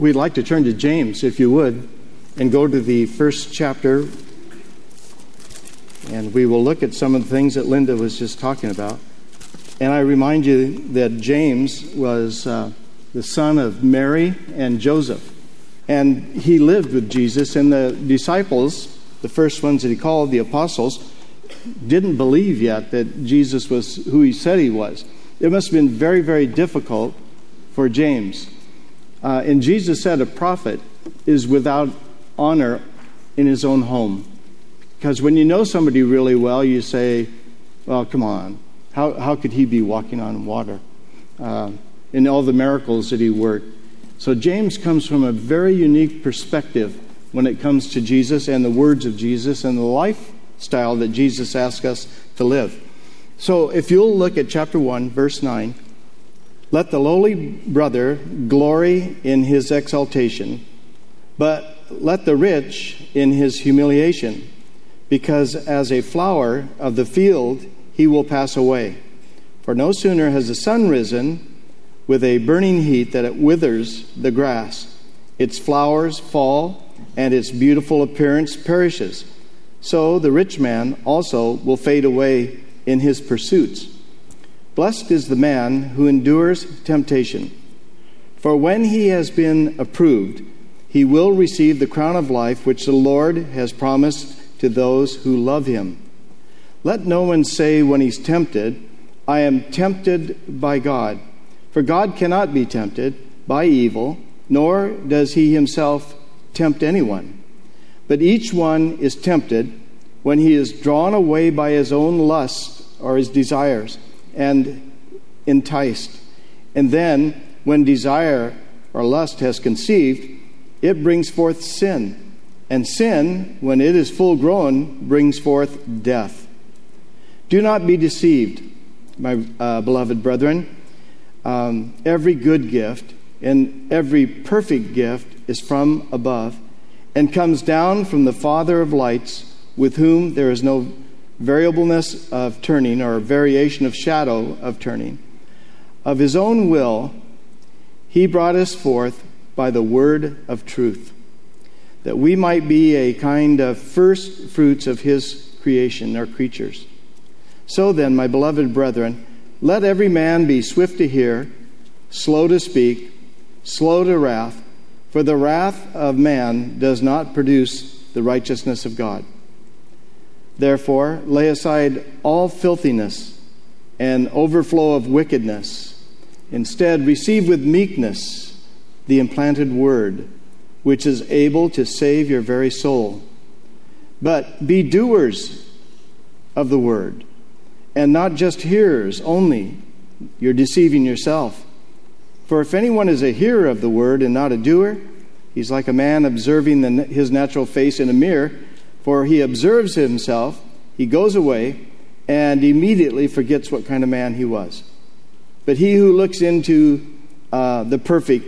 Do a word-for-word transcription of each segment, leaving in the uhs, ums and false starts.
We'd like to turn to James, if you would, and go to the first chapter. And we will look at some of the things that Linda was just talking about. And I remind you that James was uh, the son of Mary and Joseph. And he lived with Jesus, and the disciples, the first ones that he called, the apostles, didn't believe yet that Jesus was who he said he was. It must have been very, very difficult for James. Uh, and Jesus said a prophet is without honor in his own home. Because when you know somebody really well, you say, well, come on, how how could he be walking on water? Uh, in all the miracles that he worked. So James comes from a very unique perspective when it comes to Jesus and the words of Jesus and the lifestyle that Jesus asks us to live. So if you'll look at chapter one, verse nine, let the lowly brother glory in his exaltation, but let the rich in his humiliation, because as a flower of the field he will pass away. For no sooner has the sun risen with a burning heat that it withers the grass. Its flowers fall, and its beautiful appearance perishes. So the rich man also will fade away in his pursuits. Blessed is the man who endures temptation, for when he has been approved, he will receive the crown of life which the Lord has promised to those who love him. Let no one say when he's tempted, I am tempted by God. For God cannot be tempted by evil, nor does he himself tempt anyone. But each one is tempted when he is drawn away by his own lust or his desires and enticed. And then, when desire or lust has conceived, it brings forth sin. And sin, when it is full grown, brings forth death. Do not be deceived, my uh, beloved brethren. Um, every good gift and every perfect gift is from above and comes down from the Father of lights, with whom there is no variableness of turning or variation of shadow of turning. Of his own will, he brought us forth by the word of truth, that we might be a kind of first fruits of his creation, or creatures. So then, my beloved brethren, let every man be swift to hear, slow to speak, slow to wrath, for the wrath of man does not produce the righteousness of God. Therefore, lay aside all filthiness and overflow of wickedness. Instead, receive with meekness the implanted word, which is able to save your very soul. But be doers of the word, and not just hearers only. You're deceiving yourself. For if anyone is a hearer of the word and not a doer, he's like a man observing the, his natural face in a mirror. For he observes himself, he goes away, and immediately forgets what kind of man he was. But he who looks into uh, the perfect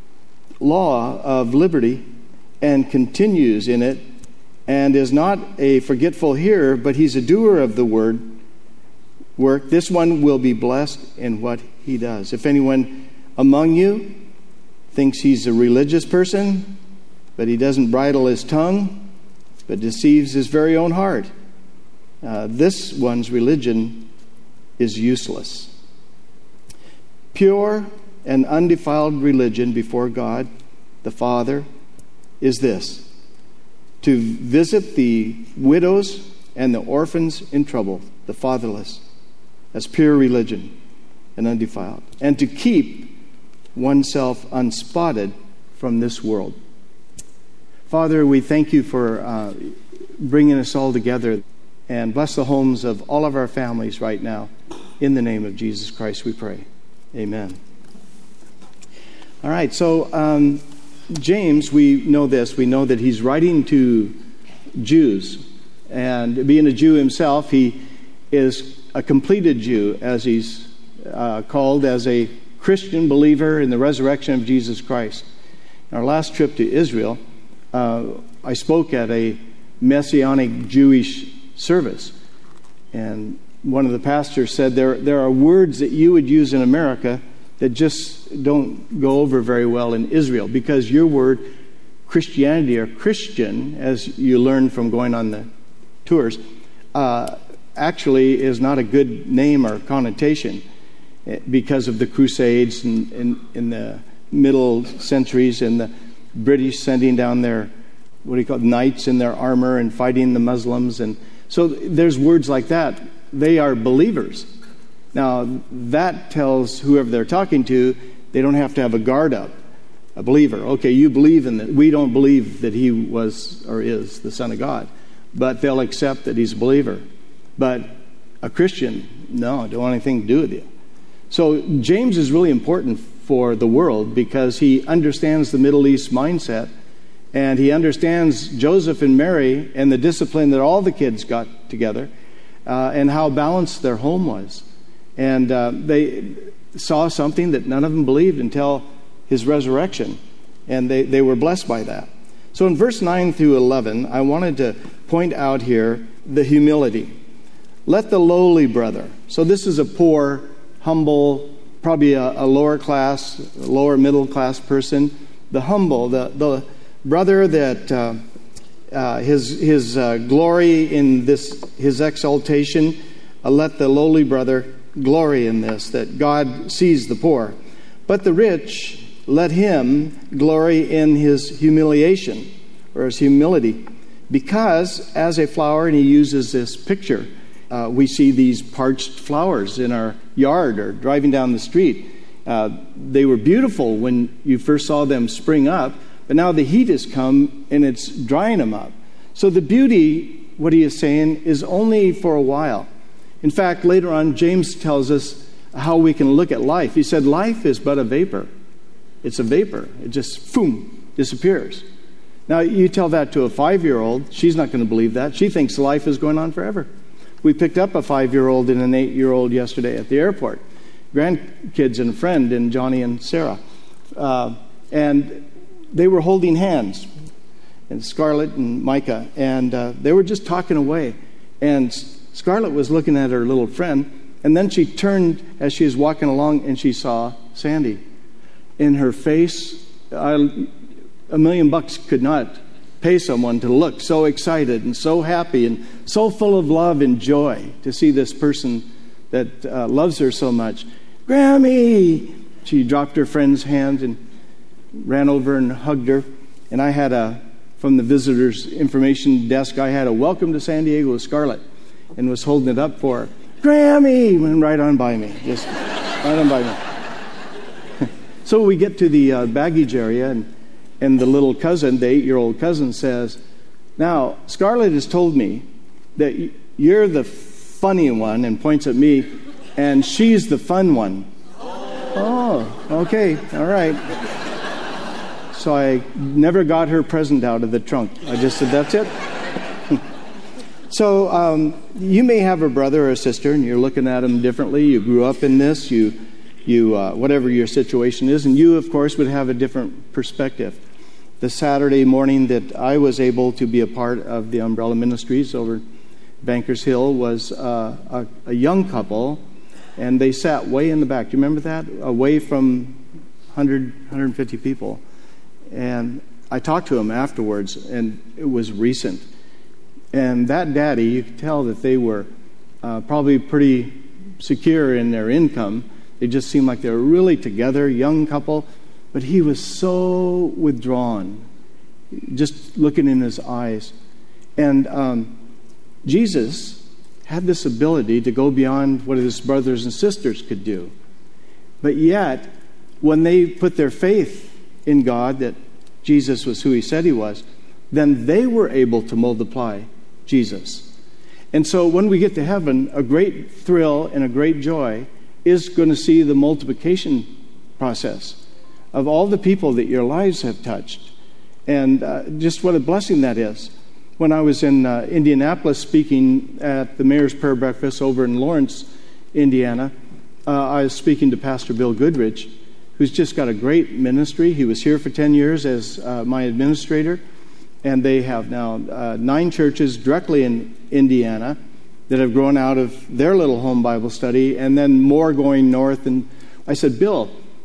law of liberty and continues in it, and is not a forgetful hearer, but he's a doer of the word work, this one will be blessed in what he does. If anyone among you thinks he's a religious person, but he doesn't bridle his tongue, but deceives his very own heart, uh, this one's religion is useless. Pure and undefiled religion before God the Father is this: to visit the widows and the orphans in trouble, the fatherless. That's pure religion and undefiled. And to keep oneself unspotted from this world. Father, we thank you for uh, bringing us all together, and bless the homes of all of our families right now. In the name of Jesus Christ we pray. Amen. All right, so um, James, we know this. We know that he's writing to Jews. And being a Jew himself, he is a completed Jew, as he's uh, called, as a Christian believer in the resurrection of Jesus Christ. In our last trip to Israel, uh, I spoke at a Messianic Jewish service. And one of the pastors said, there, there are words that you would use in America that just don't go over very well in Israel, because your word, Christianity or Christian, as you learn from going on the tours, uh, actually is not a good name or connotation because of the Crusades in, in, in the middle centuries and the British sending down their, what do you call it, knights in their armor and fighting the Muslims. And so there's words like that. They are believers. Now, that tells whoever they're talking to, they don't have to have a guard up. A believer. Okay, you believe in that. We don't believe that he was or is the Son of God, but they'll accept that he's a believer. But a Christian, no, don't want anything to do with you. So James is really important for the world because he understands the Middle East mindset, and he understands Joseph and Mary and the discipline that all the kids got together, uh, and how balanced their home was. And uh, they saw something that none of them believed until his resurrection, and they, they were blessed by that. So in verse nine through eleven, I wanted to point out here the humility. Let the lowly brother, so this is a poor, humble, probably a, a lower class, lower middle class person, the humble, the, the brother that uh, uh, his, his uh, glory in this, his exaltation, uh, let the lowly brother glory in this, that God sees the poor. But the rich, let him glory in his humiliation, or his humility, because as a flower, and he uses this picture, uh, we see these parched flowers in our yard or driving down the street. Uh, they were beautiful when you first saw them spring up, but now the heat has come and it's drying them up. So the beauty, what he is saying, is only for a while. In fact, later on, James tells us how we can look at life. He said, life is but a vapor. It's a vapor. It just, boom, disappears. Now, you tell that to a five-year-old, she's not going to believe that. She thinks life is going on forever. We picked up a five-year-old and an eight-year-old yesterday at the airport. Grandkids and a friend, and Johnny and Sarah. Uh, and they were holding hands, and Scarlett and Micah, and uh, they were just talking away. And Scarlett was looking at her little friend, and then she turned as she was walking along, and she saw Sandy. In her face, uh, a million bucks could not pay someone to look so excited and so happy and so full of love and joy to see this person that uh, loves her so much. Grammy! She dropped her friend's hand and ran over and hugged her. And I had a, from the visitor's information desk, I had a welcome to San Diego with Scarlett and was holding it up for her. Grammy! Went right on by me. Just right on by me. So we get to the uh, baggage area, and, and the little cousin, the eight-year-old cousin, says, now, Scarlett has told me that you're the funny one, and points at me, and she's the fun one. Oh, okay, all right. So I never got her present out of the trunk. I just said, that's it. So um, you may have a brother or a sister, and you're looking at them differently. You grew up in this, you... You, uh, whatever your situation is, and you, of course, would have a different perspective. The Saturday morning that I was able to be a part of the Umbrella Ministries over Bankers Hill was uh, a, a young couple, and they sat way in the back. Do you remember that? Away from one hundred, one hundred fifty people. And I talked to them afterwards, and it was recent. And that daddy, you could tell that they were uh, probably pretty secure in their income. They just seemed like they were really together, young couple. But he was so withdrawn, just looking in his eyes. And um, Jesus had this ability to go beyond what his brothers and sisters could do. But yet, when they put their faith in God, that Jesus was who he said he was, then they were able to multiply Jesus. And so when we get to heaven, a great thrill and a great joy is going to see the multiplication process of all the people that your lives have touched. And uh, just what a blessing that is. When I was in uh, Indianapolis speaking at the Mayor's Prayer Breakfast over in Lawrence, Indiana, uh, I was speaking to Pastor Bill Goodrich, who's just got a great ministry. He was here for ten years as uh, my administrator, and they have now uh, nine churches directly in Indiana that have grown out of their little home Bible study, and then more going north. And I said, Bill,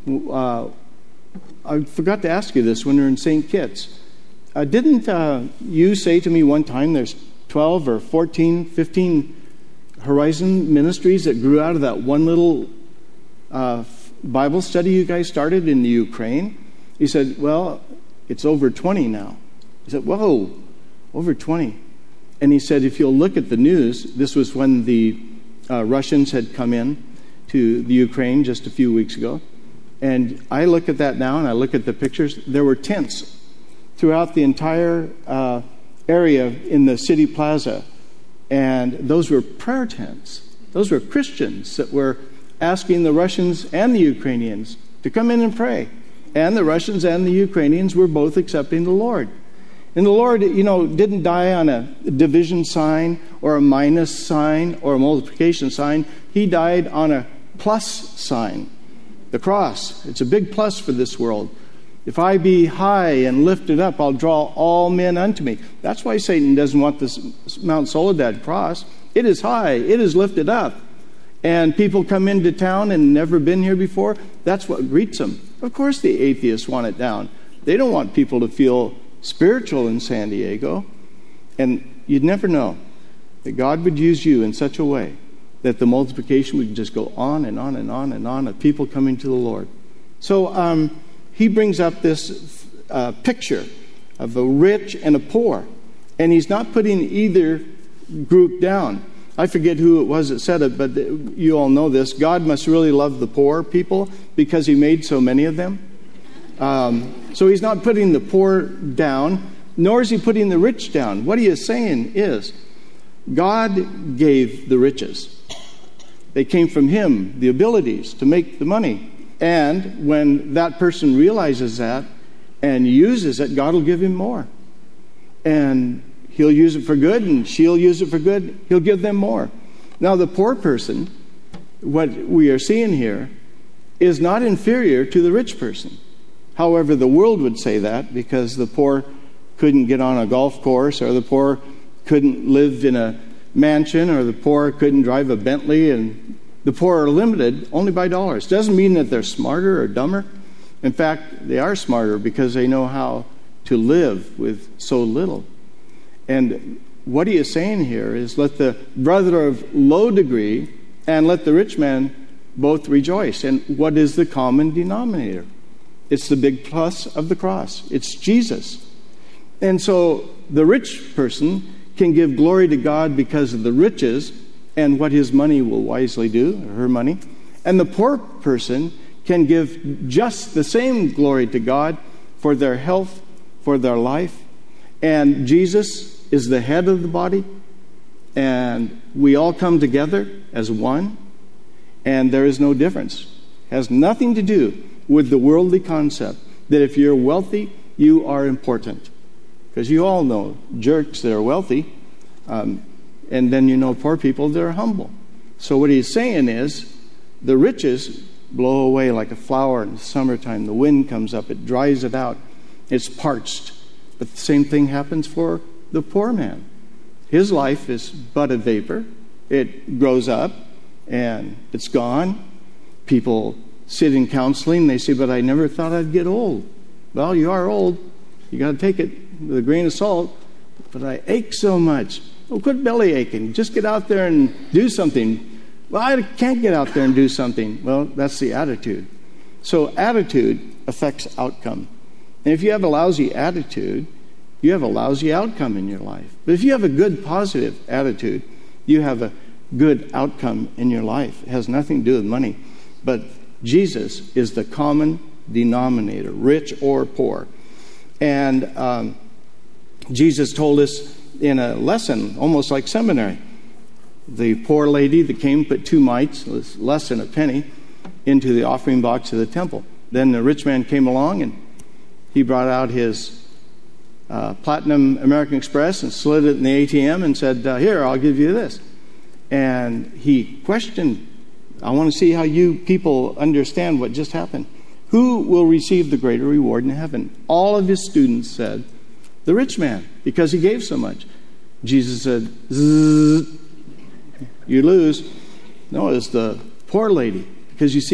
uh, I forgot to ask you this when we were in Saint Kitts. Uh, didn't uh, you say to me one time there's twelve or fourteen, fifteen Horizon ministries that grew out of that one little uh, Bible study you guys started in the Ukraine? He said, well, it's over twenty now. He said, whoa, over twenty. And he said, if you'll look at the news, this was when the uh, Russians had come in to the Ukraine just a few weeks ago. And I look at that now and I look at the pictures. There were tents throughout the entire uh, area in the city plaza. And those were prayer tents. Those were Christians that were asking the Russians and the Ukrainians to come in and pray. And the Russians and the Ukrainians were both accepting the Lord. And the Lord, you know, didn't die on a division sign or a minus sign or a multiplication sign. He died on a plus sign, the cross. It's a big plus for this world. If I be high and lifted up, I'll draw all men unto me. That's why Satan doesn't want this Mount Soledad cross. It is high. It is lifted up. And people come into town and never been here before. That's what greets them. Of course the atheists want it down. They don't want people to feel spiritual in San Diego. And you'd never know that God would use you in such a way that the multiplication would just go on and on and on and on of people coming to the Lord. So, um... he brings up this uh, picture of a rich and a poor. And he's not putting either group down. I forget who it was that said it, but you all know this. God must really love the poor people because he made so many of them. Um, so he's not putting the poor down, nor is he putting the rich down. What he is saying is, God gave the riches. They came from him, the abilities to make the money. And when that person realizes that and uses it, God will give him more. And he'll use it for good, and she'll use it for good. He'll give them more. Now, the poor person, what we are seeing here, is not inferior to the rich person. However, the world would say that because the poor couldn't get on a golf course, or the poor couldn't live in a mansion, or the poor couldn't drive a Bentley, and the poor are limited only by dollars. Doesn't mean that they're smarter or dumber. In fact, they are smarter because they know how to live with so little. And what he is saying here is, let the brother of low degree and let the rich man both rejoice. And what is the common denominator? It's the big plus of the cross. It's Jesus. And so the rich person can give glory to God because of the riches and what his money will wisely do, or her money. And the poor person can give just the same glory to God for their health, for their life. And Jesus is the head of the body, and we all come together as one, and there is no difference. It has nothing to do with the worldly concept that if you're wealthy, you are important. Because you all know jerks that are wealthy, um, and then you know poor people that are humble. So what he's saying is, the riches blow away like a flower in the summertime. The wind comes up, it dries it out, it's parched. But the same thing happens for the poor man. His life is but a vapor. It grows up and it's gone. People sit in counseling, they say, but I never thought I'd get old. Well, you are old. You got to take it with a grain of salt. But I ache so much. Well, quit belly aching. Just get out there and do something. Well, I can't get out there and do something. Well, that's the attitude. So attitude affects outcome. And if you have a lousy attitude, you have a lousy outcome in your life. But if you have a good, positive attitude, you have a good outcome in your life. It has nothing to do with money. But Jesus is the common denominator, rich or poor. And um, Jesus told us in a lesson, almost like seminary, the poor lady that came put two mites, was less than a penny, into the offering box of the temple. Then the rich man came along and he brought out his uh, Platinum American Express and slid it in the A T M and said, uh, here, I'll give you this. And he questioned, I want to see how you people understand what just happened. Who will receive the greater reward in heaven? All of his students said, the rich man, because he gave so much. Jesus said, Zzz, you lose. No, it's the poor lady. Because you see,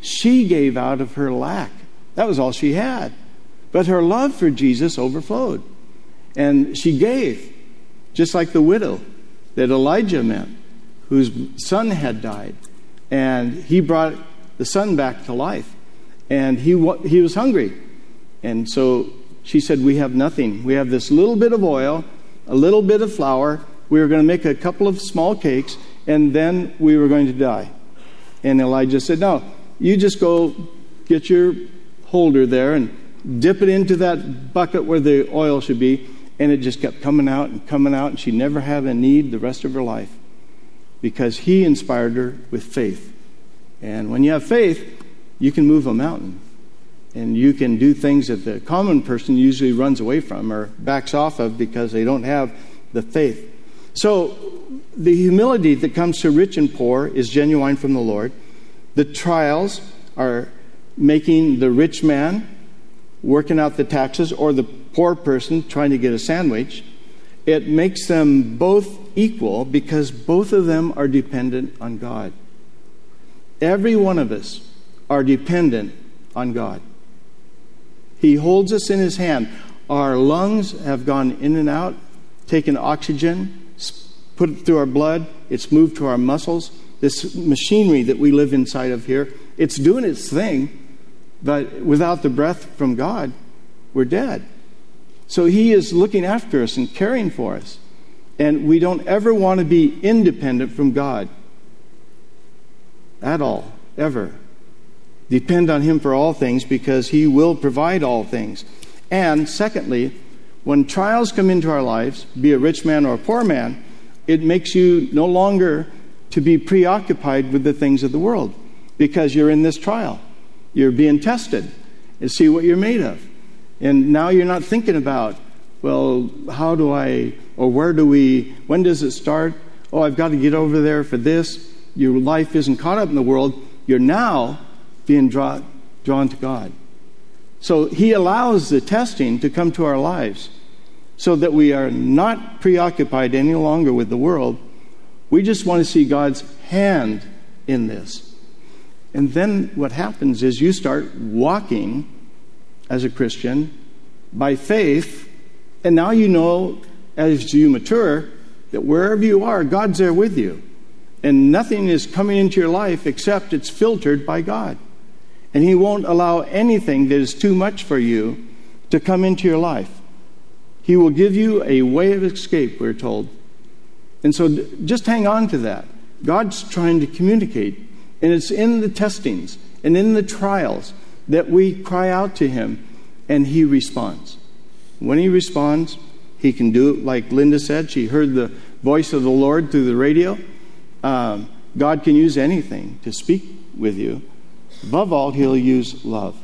She gave out of her lack. That was all she had. But her love for Jesus overflowed. And she gave, just like the widow that Elijah met, whose son had died. And he brought the son back to life. And he he was hungry. And so she said, we have nothing. We have this little bit of oil, a little bit of flour. We were going to make a couple of small cakes, and then we were going to die. And Elijah said, no, you just go get your holder there and dip it into that bucket where the oil should be. And it just kept coming out and coming out, and she never had a need the rest of her life because he inspired her with faith. And when you have faith, you can move a mountain. And you can do things that the common person usually runs away from or backs off of because they don't have the faith. So the humility that comes to rich and poor is genuine from the Lord. The trials are making the rich man working out the taxes or the poor person trying to get a sandwich. It makes them both equal because both of them are dependent on God. Every one of us are dependent on God. He holds us in his hand. Our lungs have gone in and out, taken oxygen, put it through our blood. It's moved to our muscles. This machinery that we live inside of here, it's doing its thing, but without the breath from God, we're dead. So he is looking after us and caring for us. And we don't ever want to be independent from God. At all. Ever. Depend on him for all things because he will provide all things. And secondly, when trials come into our lives, be a rich man or a poor man, it makes you no longer to be preoccupied with the things of the world because you're in this trial. You're being tested and see what you're made of. And now you're not thinking about, well, how do I, or where do we, when does it start? Oh, I've got to get over there for this. Your life isn't caught up in the world. You're now being draw, drawn to God. So he allows the testing to come to our lives so that we are not preoccupied any longer with the world. We just want to see God's hand in this. And then what happens is you start walking as a Christian by faith, and now you know as you mature that wherever you are, God's there with you. And nothing is coming into your life except it's filtered by God. And he won't allow anything that is too much for you to come into your life. He will give you a way of escape, we're told. And so just hang on to that. God's trying to communicate. And it's in the testings and in the trials that we cry out to him and he responds. When he responds, he can do it like Linda said. She heard the voice of the Lord through the radio. Um, God can use anything to speak with you. Above all, he'll use love.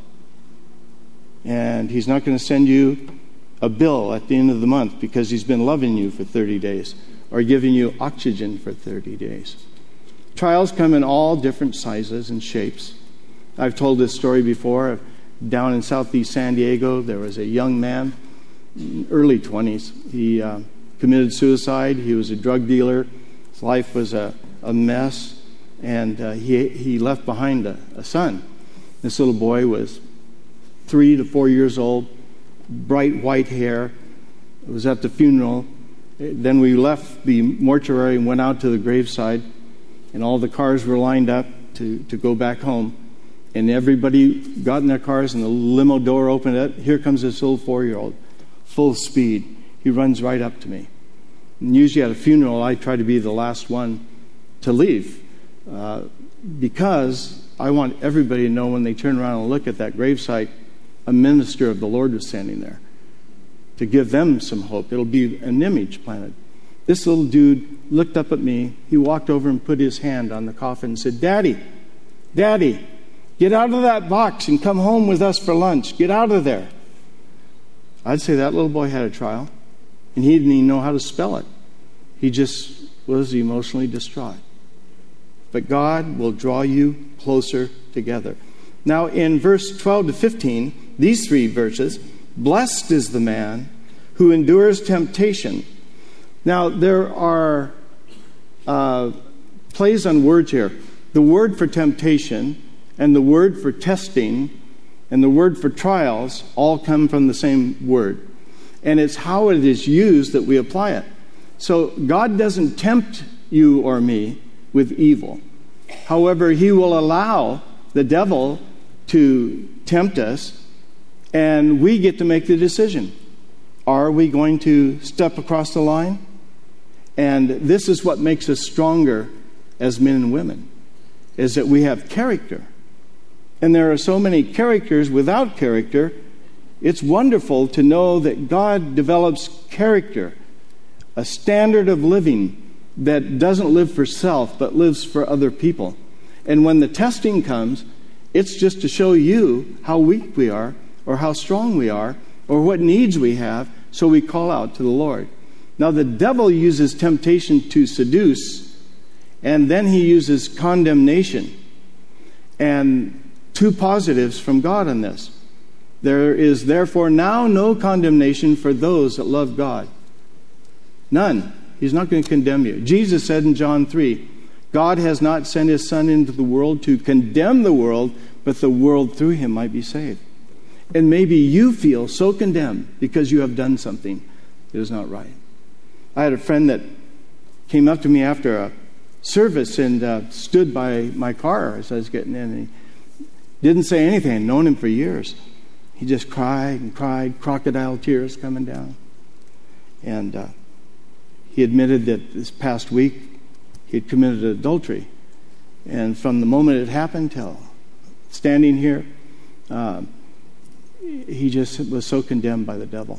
And he's not going to send you a bill at the end of the month because he's been loving you for thirty days or giving you oxygen for thirty days. Trials come in all different sizes and shapes. I've told this story before. Down in southeast San Diego, there was a young man, early twenties. He uh, committed suicide. He was a drug dealer. His life was a, a mess. And uh, he he left behind a, a son. This little boy was three to four years old, bright white hair. It was at the funeral. Then we left the mortuary and went out to the graveside, and all the cars were lined up to, to go back home. And everybody got in their cars, and the limo door opened up. Here comes this little four-year-old, full speed. He runs right up to me. And usually at a funeral, I try to be the last one to leave. Uh, because I want everybody to know when they turn around and look at that gravesite, a minister of the Lord was standing there to give them some hope. It'll be an image planted. This little dude looked up at me. He walked over and put his hand on the coffin and said, Daddy, Daddy, get out of that box and come home with us for lunch. Get out of there. I'd say that little boy had a trial, and he didn't even know how to spell it. He just was emotionally distraught. But God will draw you closer together. Now in verse twelve to fifteen, these three verses, blessed is the man who endures temptation. Now there are uh, plays on words here. The word for temptation and the word for testing and the word for trials all come from the same word. And it's how it is used that we apply it. So God doesn't tempt you or me with evil. However, he will allow the devil to tempt us, and we get to make the decision. Are we going to step across the line? And this is what makes us stronger as men and women, is that we have character. And there are so many characters without character. It's wonderful to know that God develops character, a standard of living that doesn't live for self, but lives for other people. And when the testing comes, it's just to show you how weak we are, or how strong we are, or what needs we have, so we call out to the Lord. Now, the devil uses temptation to seduce, and then he uses condemnation. And two positives from God on this. There is therefore now no condemnation for those that love God. None. He's not going to condemn you. Jesus said in John three, God has not sent his Son into the world to condemn the world, but the world through him might be saved. And maybe you feel so condemned because you have done something that is not right. I had a friend that came up to me after a service and uh, stood by my car as I was getting in. And he didn't say anything. I'd known him for years. He just cried and cried, crocodile tears coming down. And uh, he admitted that this past week he had committed adultery. And from the moment it happened till standing here, uh, he just was so condemned by the devil.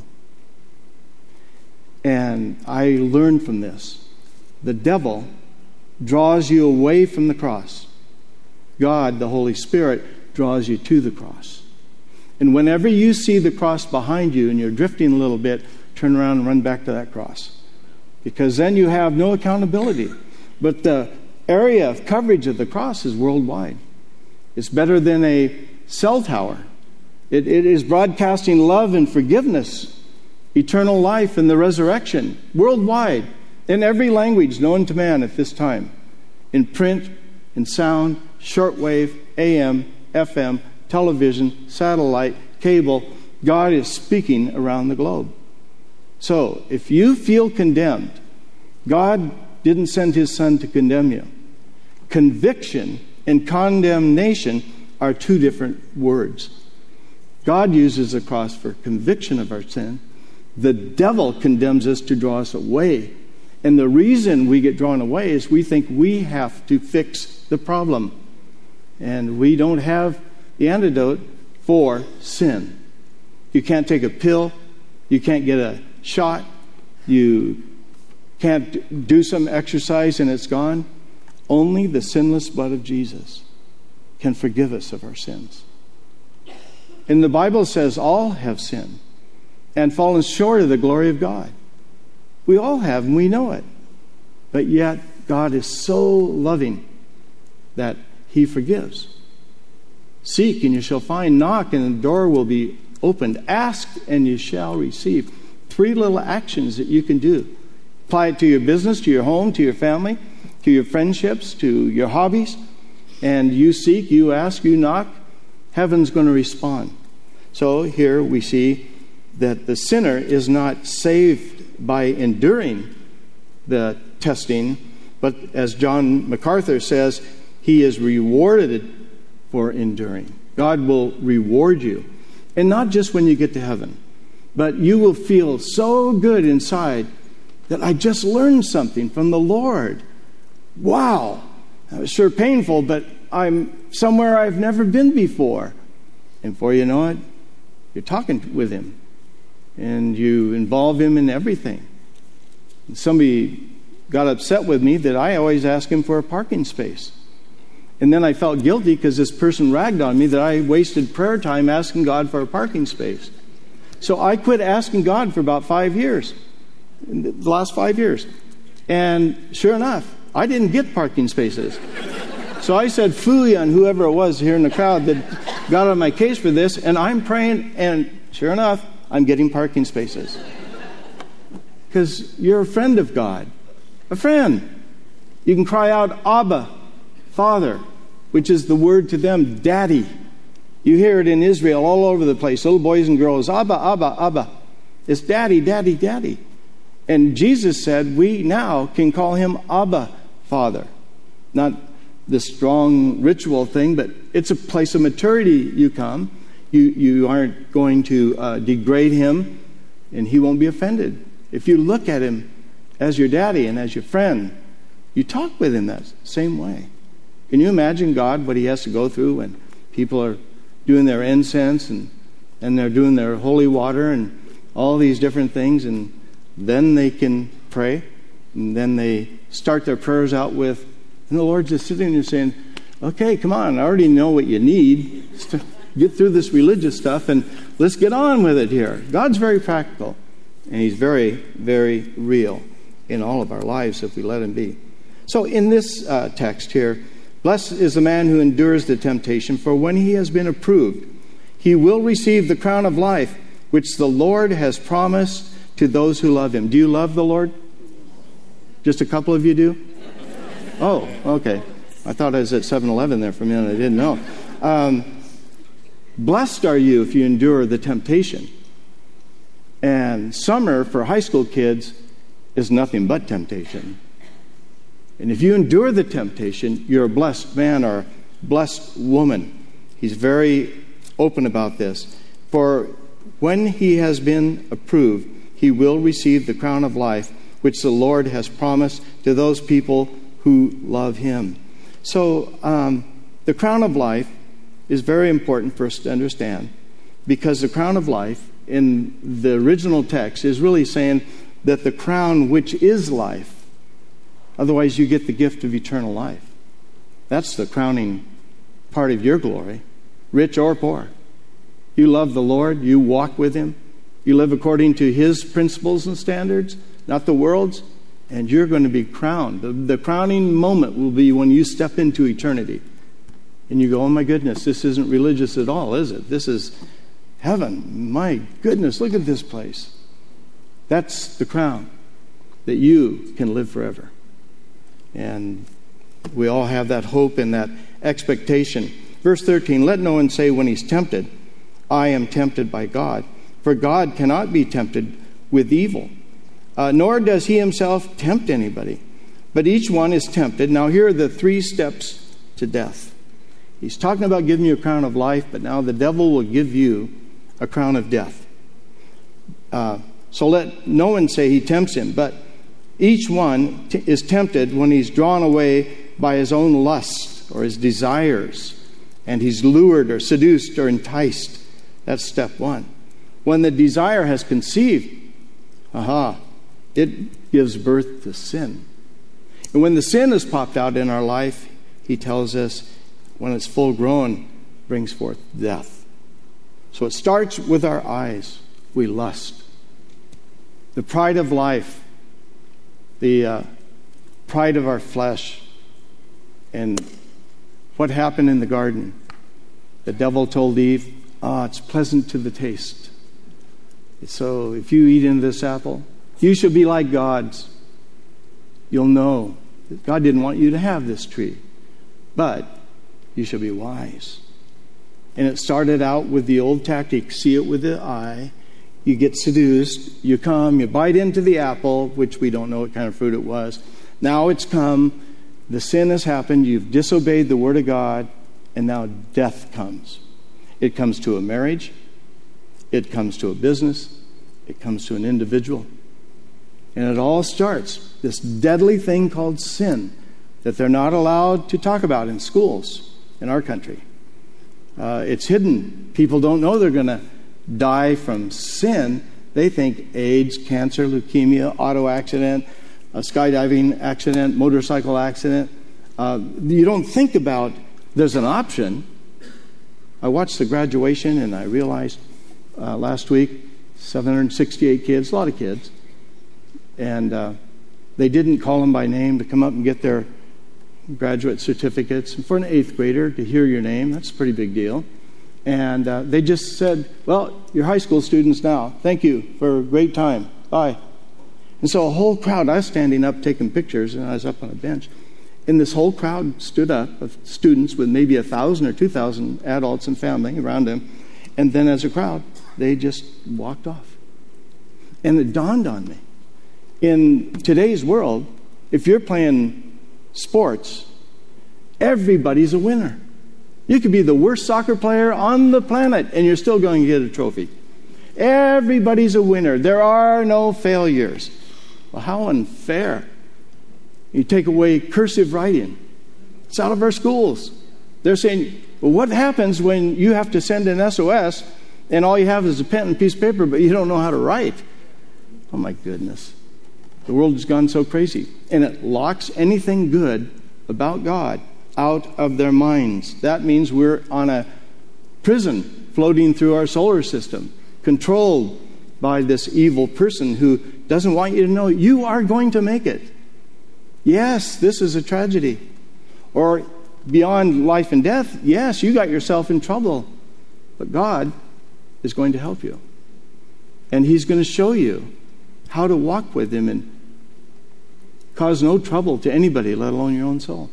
And I learned from this. The devil draws you away from the cross. God, the Holy Spirit, draws you to the cross. And whenever you see the cross behind you and you're drifting a little bit, turn around and run back to that cross. Because then you have no accountability. But the area of coverage of the cross is worldwide. It's better than a cell tower. It, it is broadcasting love and forgiveness, eternal life and the resurrection, worldwide, in every language known to man at this time, in print, in sound, shortwave, A M, F M, television, satellite, cable. God is speaking around the globe. So, if you feel condemned, God didn't send his Son to condemn you. Conviction and condemnation are two different words. God uses the cross for conviction of our sin. The devil condemns us to draw us away. And the reason we get drawn away is we think we have to fix the problem. And we don't have the antidote for sin. You can't take a pill. You can't get a shot. You can't do some exercise and it's gone. Only the sinless blood of Jesus can forgive us of our sins. And the Bible says all have sinned and fallen short of the glory of God. We all have, and we know it. But yet, God is so loving that he forgives. Seek, and you shall find. Knock, and the door will be opened. Ask, and you shall receive. Three little actions that you can do. Apply it to your business, to your home, to your family, to your friendships, to your hobbies. And you seek, you ask, you knock. Heaven's going to respond. So here we see that the sinner is not saved by enduring the testing, but as John MacArthur says, he is rewarded for enduring. God will reward you. And not just when you get to heaven, but you will feel so good inside that I just learned something from the Lord. Wow, that was sure painful, but I'm somewhere I've never been before. And before you know it, you're talking with him. And you involve him in everything. And somebody got upset with me that I always ask him for a parking space. And then I felt guilty because this person ragged on me that I wasted prayer time asking God for a parking space. So I quit asking God for about five years. The last five years. And sure enough, I didn't get parking spaces. So I said phooey on whoever it was here in the crowd that got on my case for this, and I'm praying, and sure enough, I'm getting parking spaces. Because you're a friend of God. A friend. You can cry out, Abba, Father, which is the word to them, Daddy. You hear it in Israel all over the place. Little boys and girls, Abba, Abba, Abba. It's Daddy, Daddy, Daddy. And Jesus said we now can call him Abba, Father. Not the strong ritual thing, but it's a place of maturity you come. You, you aren't going to uh, degrade him, and he won't be offended. If you look at him as your daddy and as your friend, you talk with him that same way. Can you imagine God, what he has to go through when people are doing their incense and, and they're doing their holy water and all these different things, and then they can pray, and then they start their prayers out with, and the Lord's just sitting there saying, okay, come on, I already know what you need. Get through this religious stuff, and let's get on with it here. God's very practical, and he's very, very real in all of our lives if we let him be. So in this uh, text here, blessed is the man who endures the temptation, for when he has been approved, he will receive the crown of life, which the Lord has promised to those who love him. Do you love the Lord? Just a couple of you do? Oh, okay. I thought I was at seven eleven there for a minute. I didn't know. Um, blessed are you if you endure the temptation. And summer for high school kids is nothing but temptation. And if you endure the temptation, you're a blessed man or blessed woman. He's very open about this. For when he has been approved, he will receive the crown of life, which the Lord has promised to those people who love him. So um, the crown of life is very important for us to understand, because the crown of life in the original text is really saying that the crown which is life, otherwise you get the gift of eternal life. That's the crowning part of your glory, rich or poor. You love the Lord, you walk with him, you live according to his principles and standards, not the world's, and you're going to be crowned. The, the crowning moment will be when you step into eternity. And you go, oh my goodness, this isn't religious at all, is it? This is heaven. My goodness, look at this place. That's the crown, that you can live forever. And we all have that hope and that expectation. Verse thirteen, let no one say when he's tempted, I am tempted by God. For God cannot be tempted with evil. Uh, nor does he himself tempt anybody. But each one is tempted. Now here are the three steps to death. He's talking about giving you a crown of life, but now the devil will give you a crown of death. Uh, so let no one say he tempts him, but each one t- is tempted when he's drawn away by his own lust or his desires, and he's lured or seduced or enticed. That's step one. When the desire has conceived, aha, it gives birth to sin. And when the sin has popped out in our life, he tells us, when it's full grown, brings forth death. So it starts with our eyes. We lust. The pride of life, the uh, pride of our flesh. And what happened in the garden? The devil told Eve, ah, oh, it's pleasant to the taste. So if you eat into this apple, you shall be like gods. You'll know that God didn't want you to have this tree, but you shall be wise. And it started out with the old tactic, see it with the eye. You get seduced, you come, you bite into the apple, which we don't know what kind of fruit it was. Now it's come, the sin has happened, you've disobeyed the word of God, and now death comes. It comes to a marriage, it comes to a business, it comes to an individual. And it all starts, this deadly thing called sin, that they're not allowed to talk about in schools in our country. Uh, it's hidden. People don't know they're going to die from sin. They think AIDS, cancer, leukemia, auto accident, a skydiving accident, motorcycle accident. Uh, you don't think about there's an option. I watched the graduation and I realized uh, last week, seven hundred sixty-eight kids, a lot of kids, and uh, they didn't call them by name to come up and get their graduate certificates. And for an eighth grader to hear your name, that's a pretty big deal. And uh, they just said, well, you're high school students now. Thank you for a great time. Bye. And so a whole crowd, I was standing up taking pictures, and I was up on a bench. And this whole crowd stood up of students with maybe a thousand or two thousand adults and family around them. And then as a crowd, they just walked off. And it dawned on me. In today's world, if you're playing sports, everybody's a winner. You could be the worst soccer player on the planet, and you're still going to get a trophy. Everybody's a winner. There are no failures. Well, how unfair. You take away cursive writing. It's out of our schools. They're saying, well, what happens when you have to send an S O S and all you have is a pen and a piece of paper, but you don't know how to write? Oh, my goodness. The world has gone so crazy. And it locks anything good about God out of their minds. That means we're on a prison floating through our solar system, controlled by this evil person who doesn't want you to know you are going to make it. Yes, this is a tragedy. Or beyond life and death, yes, you got yourself in trouble. But God is going to help you. And He's going to show you how to walk with Him and cause no trouble to anybody, let alone your own soul.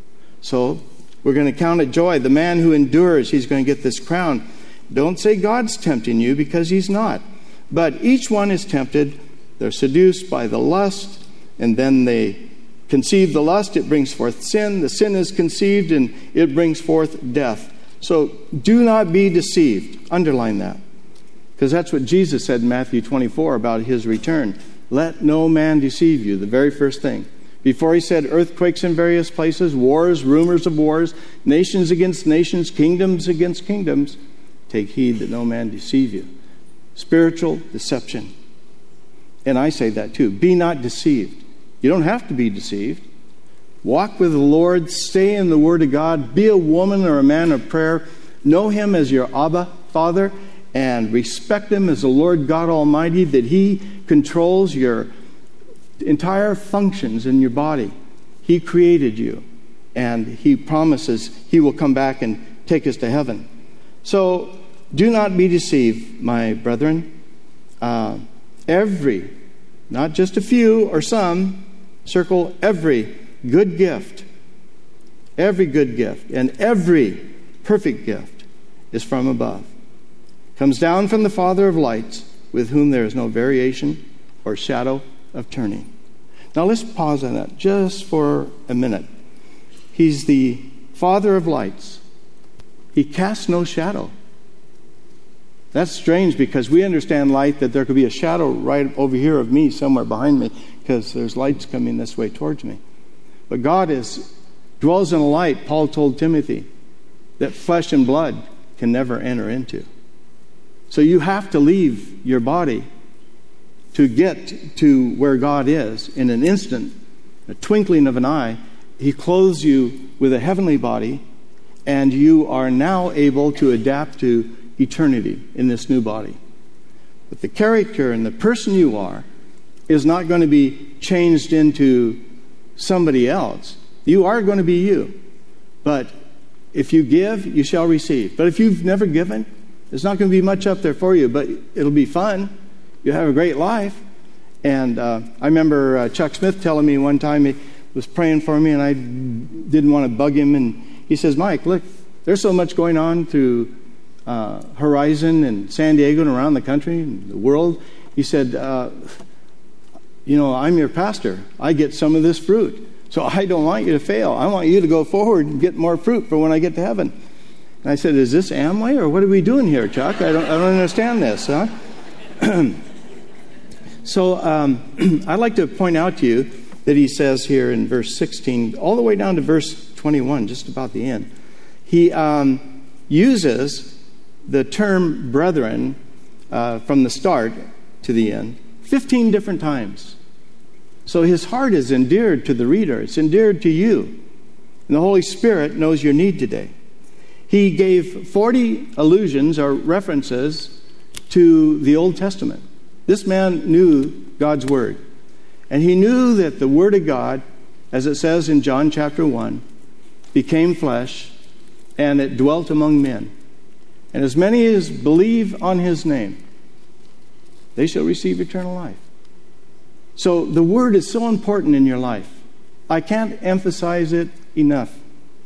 So we're going to count it joy. The man who endures, he's going to get this crown. Don't say God's tempting you, because He's not. But each one is tempted. They're seduced by the lust, and then they conceive the lust. It brings forth sin. The sin is conceived, and it brings forth death. So do not be deceived. Underline that. Because that's what Jesus said in Matthew twenty-four about His return. Let no man deceive you, the very first thing. Before He said earthquakes in various places, wars, rumors of wars, nations against nations, kingdoms against kingdoms. Take heed that no man deceive you. Spiritual deception. And I say that too. Be not deceived. You don't have to be deceived. Walk with the Lord. Stay in the Word of God. Be a woman or a man of prayer. Know Him as your Abba, Father, and respect Him as the Lord God Almighty, that He controls your entire functions in your body. He created you, and He promises He will come back and take us to heaven. So do not be deceived, my brethren. Uh, every, not just a few or some, circle every good gift, every good gift, and every perfect gift is from above. Comes down from the Father of lights, with whom there is no variation or shadow of turning. Now let's pause on that just for a minute. He's the Father of lights. He casts no shadow. That's strange, because we understand light that there could be a shadow right over here of me, somewhere behind me, because there's lights coming this way towards me. But God is dwells in a light, Paul told Timothy, that flesh and blood can never enter into. So you have to leave your body to get to where God is in an instant, a twinkling of an eye. He clothes you with a heavenly body, and you are now able to adapt to eternity in this new body. But the character and the person you are is not going to be changed into somebody else. You are going to be you. But if you give, you shall receive. But if you've never given, there's not going to be much up there for you, but it'll be fun. You'll have a great life. And uh, I remember uh, Chuck Smith telling me one time, he was praying for me, and I didn't want to bug him. And he says, Mike, look, there's so much going on through uh, Horizon and San Diego and around the country and the world. He said, uh, you know, I'm your pastor. I get some of this fruit. So I don't want you to fail. I want you to go forward and get more fruit for when I get to heaven. And I said, is this Amway, or what are we doing here, Chuck? I don't, I don't understand this, huh? So um, I'd like to point out to you that he says here in verse sixteen, all the way down to verse twenty-one, just about the end, he um, uses the term brethren uh, from the start to the end fifteen different times. So his heart is endeared to the reader. It's endeared to you. And the Holy Spirit knows your need today. He gave forty allusions or references to the Old Testament. This man knew God's Word. And he knew that the Word of God, as it says in John chapter one, became flesh, and it dwelt among men. And as many as believe on His name, they shall receive eternal life. So the Word is so important in your life. I can't emphasize it enough.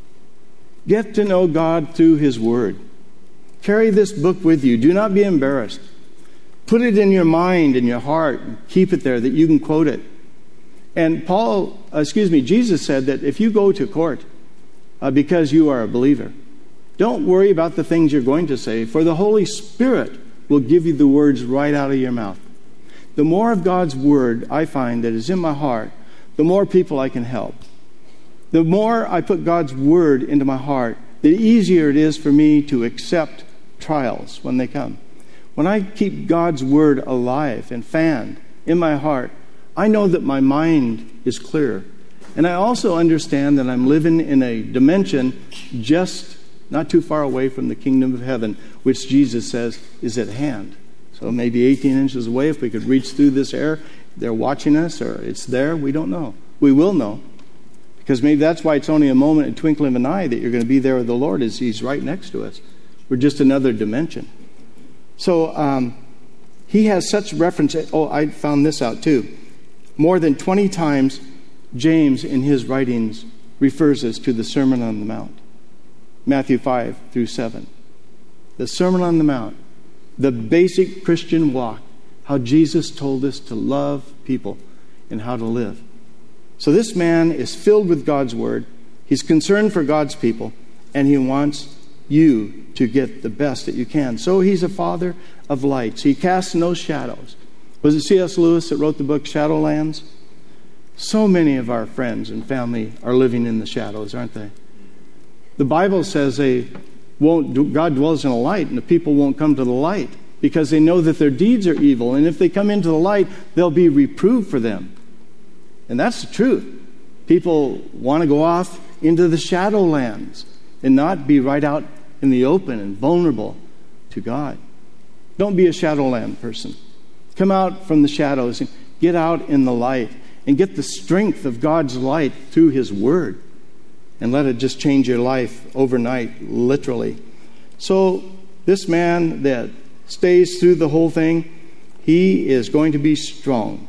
Get to know God through His Word. Carry this book with you. Do not be embarrassed. Put it in your mind and your heart. Keep it there that you can quote it. And Paul, uh, excuse me, Jesus said that if you go to court uh, because you are a believer, don't worry about the things you're going to say, for the Holy Spirit will give you the words right out of your mouth. The more of God's Word I find that is in my heart, the more people I can help. The more I put God's Word into my heart, the easier it is for me to accept trials when they come. When I keep God's Word alive and fanned in my heart, I know that my mind is clear. And I also understand that I'm living in a dimension just not too far away from the kingdom of heaven, which Jesus says is at hand. So maybe eighteen inches away, if we could reach through this air, they're watching us, or it's there, we don't know. We will know. Because maybe that's why it's only a moment, a twinkling of an eye, that you're going to be there with the Lord, as He's right next to us. We're just another dimension. So um, He has such reference. Oh, I found this out too. More than twenty times, James in his writings refers us to the Sermon on the Mount. Matthew five through seven. The Sermon on the Mount. The basic Christian walk. How Jesus told us to love people and how to live. So this man is filled with God's Word. He's concerned for God's people. And he wants you to get the best that you can. So he's a father of lights. He casts no shadows. Was it C S Lewis that wrote the book Shadowlands? So many of our friends and family are living in the shadows, aren't they? The Bible says they won't. God dwells in a light, and the people won't come to the light because they know that their deeds are evil. And if they come into the light, they'll be reproved for them. And that's the truth. People want to go off into the shadowlands and not be right out in the open and vulnerable to God. Don't be a shadowland person. Come out from the shadows and get out in the light and get the strength of God's light through His Word. And let it just change your life overnight, literally. So this man that stays through the whole thing, he is going to be strong.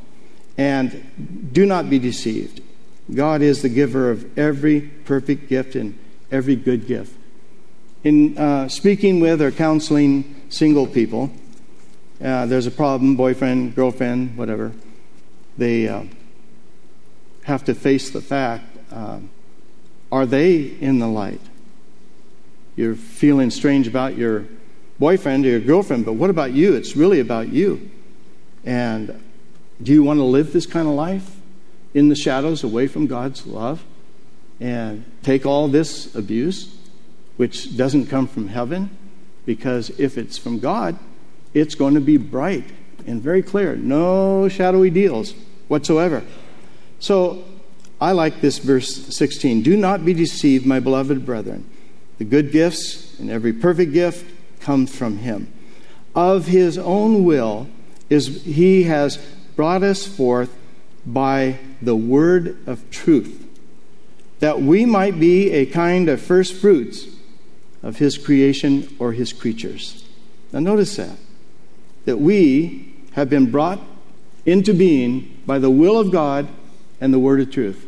And do not be deceived. God is the giver of every perfect gift and every good gift. In uh, speaking with or counseling single people, uh, there's a problem, boyfriend, girlfriend, whatever. They uh, have to face the fact, uh, are they in the light? You're feeling strange about your boyfriend or your girlfriend, but what about you? It's really about you. And do you want to live this kind of life in the shadows away from God's love and take all this abuse, which doesn't come from heaven? Because if it's from God, it's going to be bright and very clear. No shadowy deals whatsoever. So I like this verse sixteen. Do not be deceived, my beloved brethren. The good gifts and every perfect gift comes from Him. Of His own will is He has brought us forth by the word of truth, that we might be a kind of first fruits of His creation or His creatures. Now notice that. That we have been brought into being by the will of God and the word of truth.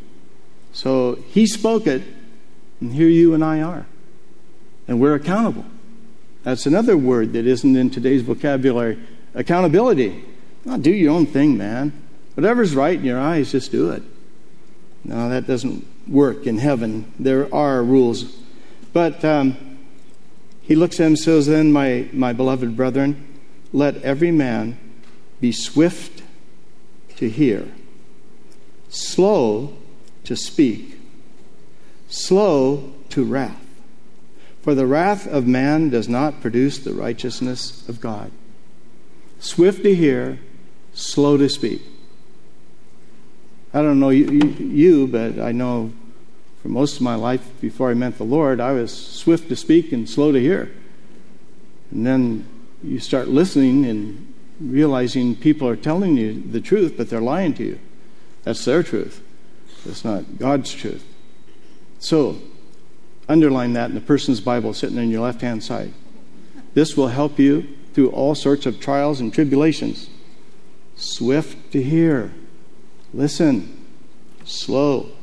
So He spoke it, and here you and I are. And we're accountable. That's another word that isn't in today's vocabulary. Accountability. Not do your own thing, man. Whatever's right in your eyes, just do it. No, that doesn't work in heaven. There are rules. But um, he looks at him and says, then, my, my beloved brethren, let every man be swift to hear, slow to speak, slow to wrath. For the wrath of man does not produce the righteousness of God. Swift to hear, slow to speak. I don't know you, you, but I know for most of my life before I met the Lord, I was swift to speak and slow to hear. And then you start listening and realizing people are telling you the truth, but they're lying to you. That's their truth. It's not God's truth. So, underline that in the person's Bible sitting on your left-hand side. This will help you through all sorts of trials and tribulations. Swift to hear. Listen. Slow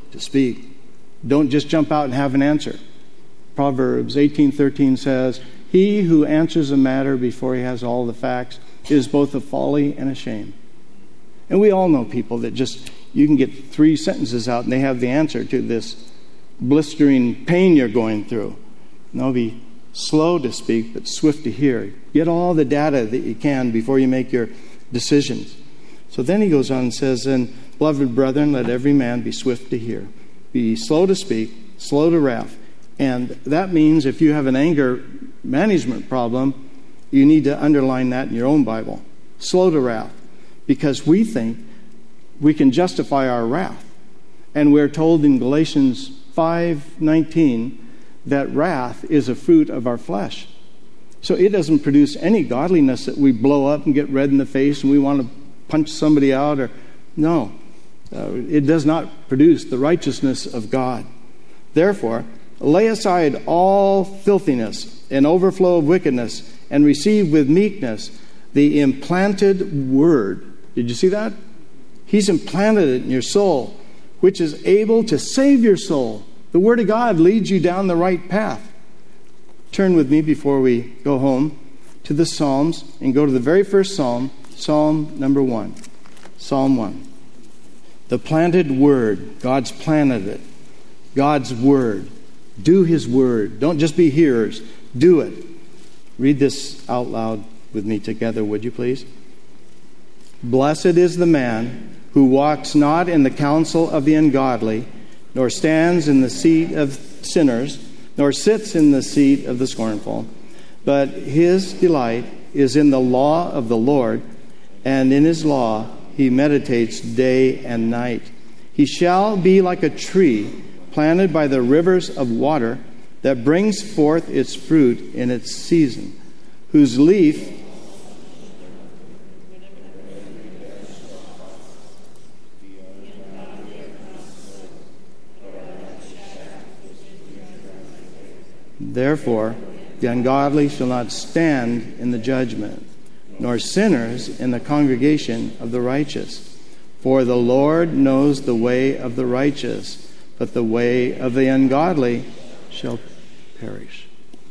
to speak. Don't just jump out and have an answer. Proverbs eighteen thirteen says, "He who answers a matter before he has all the facts is both a folly and a shame." And we all know people that just, you can get three sentences out and they have the answer to this blistering pain you're going through. No, be slow to speak, but swift to hear. Get all the data that you can before you make your decisions. So then he goes on and says, "And beloved brethren, let every man be swift to hear. Be slow to speak, slow to wrath." And that means if you have an anger management problem, you need to underline that in your own Bible. Slow to wrath. Because we think we can justify our wrath. And we're told in Galatians five nineteen that wrath is a fruit of our flesh. So it doesn't produce any godliness that we blow up and get red in the face and we want to punch somebody out. Or no, uh, it does not produce the righteousness of God. Therefore, lay aside all filthiness and overflow of wickedness and receive with meekness the implanted word. Did you see that? He's implanted it in your soul, which is able to save your soul. The Word of God leads you down the right path. Turn with me before we go home to the Psalms and go to the very first Psalm, Psalm number one. Psalm one. The planted Word. God's planted it. God's Word. Do His Word. Don't just be hearers. Do it. Read this out loud with me together, would you please? "Blessed is the man who walks not in the counsel of the ungodly, nor stands in the seat of sinners, nor sits in the seat of the scornful. But his delight is in the law of the Lord, and in his law he meditates day and night. He shall be like a tree planted by the rivers of water that brings forth its fruit in its season, whose leaf Therefore, the ungodly shall not stand in the judgment, nor sinners in the congregation of the righteous. For the Lord knows the way of the righteous, but the way of the ungodly shall perish."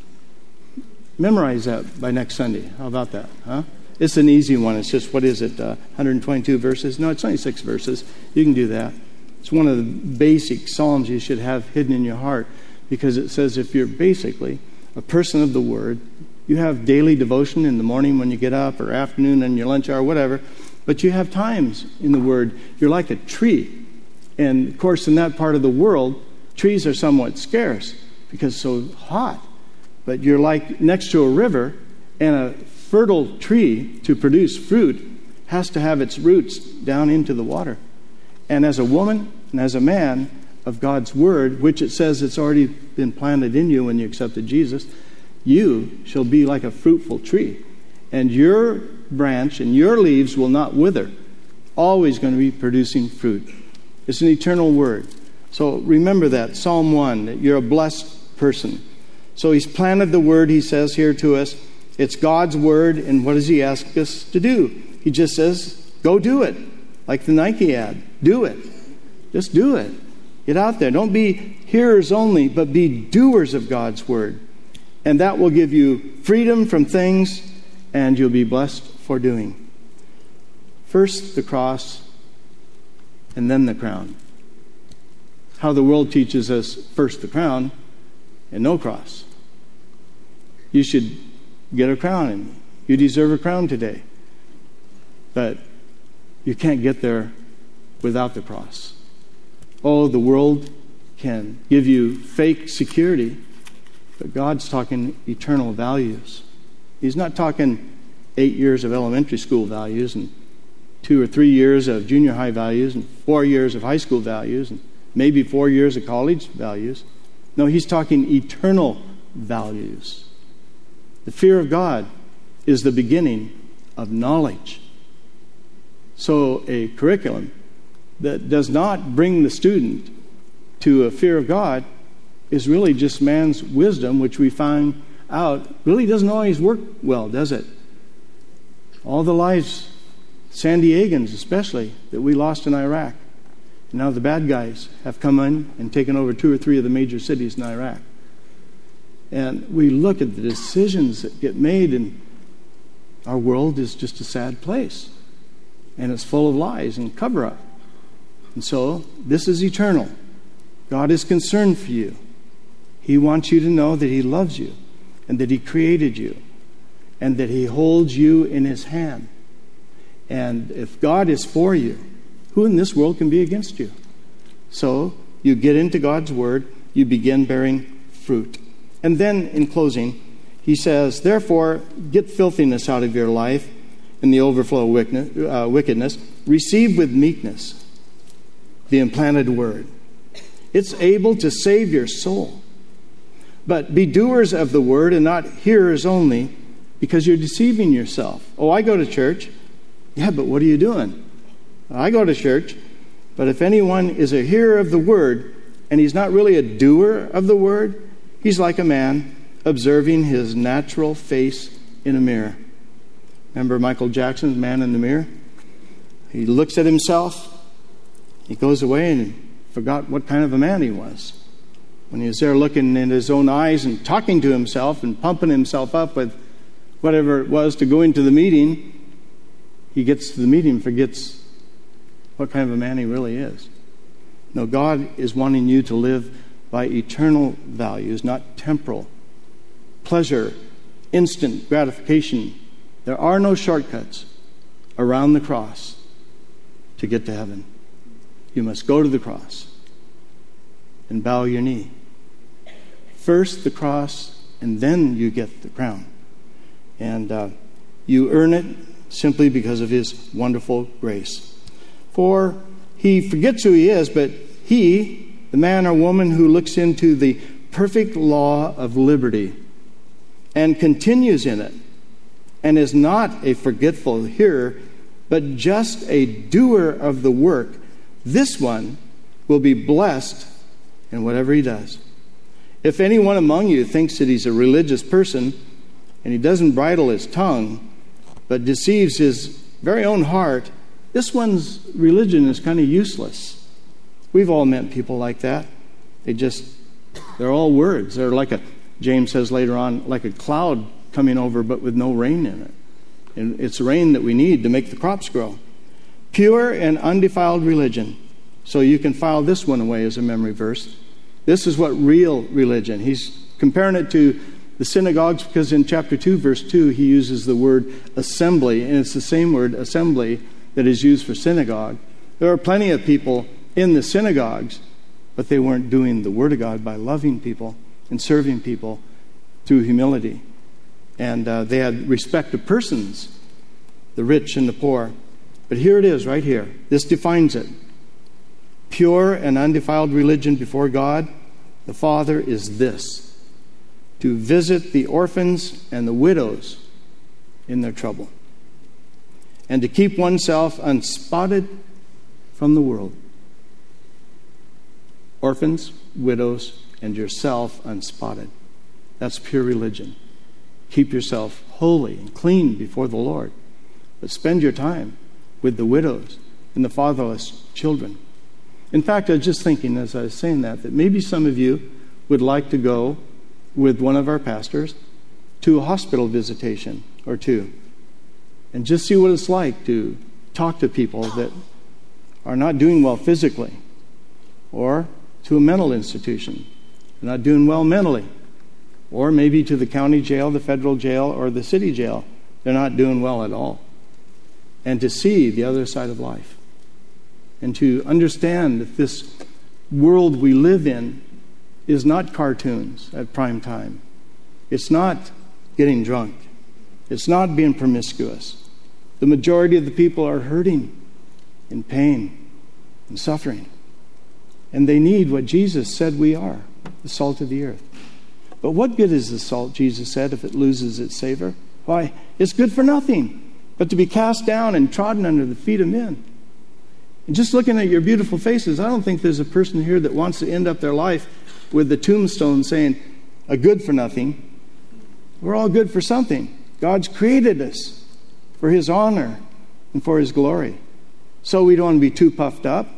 Memorize that by next Sunday. How about that? Huh? It's an easy one. It's just, what is it, uh, one hundred twenty-two verses? No, it's only six verses. You can do that. It's one of the basic psalms you should have hidden in your heart, because it says if you're basically a person of the Word, you have daily devotion in the morning when you get up, or afternoon in your lunch hour, whatever, but you have times in the Word. You're like a tree. And, of course, in that part of the world, trees are somewhat scarce because it's so hot. But you're like next to a river, and a fertile tree to produce fruit has to have its roots down into the water. And as a woman and as a man of God's Word, which it says it's already been planted in you when you accepted Jesus, you shall be like a fruitful tree. And your branch and your leaves will not wither. Always going to be producing fruit. It's an eternal Word. So remember that, Psalm one, that you're a blessed person. So He's planted the Word, He says here to us. It's God's Word, and what does He ask us to do? He just says, go do it. Like the Nike ad. Do it. Just do it. Get out there. Don't be hearers only, but be doers of God's Word. And that will give you freedom from things, and you'll be blessed for doing. First the cross, and then the crown. How the world teaches us first the crown, and no cross. You should get a crown, and you deserve a crown today. But you can't get there without the cross. Oh, the world can give you fake security, but God's talking eternal values. He's not talking eight years of elementary school values and two or three years of junior high values and four years of high school values and maybe four years of college values. No, He's talking eternal values. The fear of God is the beginning of knowledge. So a curriculum that does not bring the student to a fear of God is really just man's wisdom, which we find out really doesn't always work well, does it? All the lives, San Diegans especially, that we lost in Iraq. Now the bad guys have come in and taken over two or three of the major cities in Iraq. And we look at the decisions that get made, and our world is just a sad place. And it's full of lies and cover-up. And so, this is eternal. God is concerned for you. He wants you to know that He loves you, and that He created you, and that He holds you in His hand. And if God is for you, who in this world can be against you? So, you get into God's Word, you begin bearing fruit. And then, in closing, he says, therefore, get filthiness out of your life and the overflow of wickedness. Receive with meekness the implanted Word. It's able to save your soul. But be doers of the Word and not hearers only, because you're deceiving yourself. Oh, I go to church. Yeah, but what are you doing? I go to church, but if anyone is a hearer of the Word, and he's not really a doer of the Word, he's like a man observing his natural face in a mirror. Remember Michael Jackson's Man in the Mirror? He looks at himself, he goes away and forgot what kind of a man he was. When he was there looking in his own eyes and talking to himself and pumping himself up with whatever it was to go into the meeting, he gets to the meeting and forgets what kind of a man he really is. No, God is wanting you to live by eternal values, not temporal. Pleasure, instant gratification. There are no shortcuts around the cross to get to heaven. You must go to the cross and bow your knee. First the cross, and then you get the crown. And uh, you earn it simply because of His wonderful grace. For he forgets who he is, but he, the man or woman who looks into the perfect law of liberty and continues in it, and is not a forgetful hearer, but just a doer of the work, this one will be blessed in whatever he does. If anyone among you thinks that he's a religious person, and he doesn't bridle his tongue, but deceives his very own heart, this one's religion is kind of useless. We've all met people like that. They just, they're all words. They're like a, James says later on, like a cloud coming over but with no rain in it. And it's rain that we need to make the crops grow. Pure and undefiled religion. So you can file this one away as a memory verse. This is what real religion. He's comparing it to the synagogues because in chapter two, verse two, he uses the word assembly, and it's the same word, assembly, that is used for synagogue. There are plenty of people in the synagogues, but they weren't doing the Word of God by loving people and serving people through humility. And uh, they had respect of persons, the rich and the poor. But here it is, right here. This defines it. Pure and undefiled religion before God, the Father, is this: to visit the orphans and the widows in their trouble, and to keep oneself unspotted from the world. Orphans, widows, and yourself unspotted. That's pure religion. Keep yourself holy and clean before the Lord. But spend your time with the widows and the fatherless children. In fact, I was just thinking as I was saying that, that maybe some of you would like to go with one of our pastors to a hospital visitation or two and just see what it's like to talk to people that are not doing well physically, or to a mental institution, they're not doing well mentally, or maybe to the county jail, the federal jail, or the city jail. They're not doing well at all. And to see the other side of life, and to understand that this world we live in is not cartoons at prime time. It's not getting drunk. It's not being promiscuous. The majority of the people are hurting, in pain, and suffering. And they need what Jesus said we are, the salt of the earth. But what good is the salt, Jesus said, if it loses its savor? Why, it's good for nothing but to be cast down and trodden under the feet of men. And just looking at your beautiful faces, I don't think there's a person here that wants to end up their life with the tombstone saying, a good for nothing. We're all good for something. God's created us for His honor and for His glory. So we don't want to be too puffed up.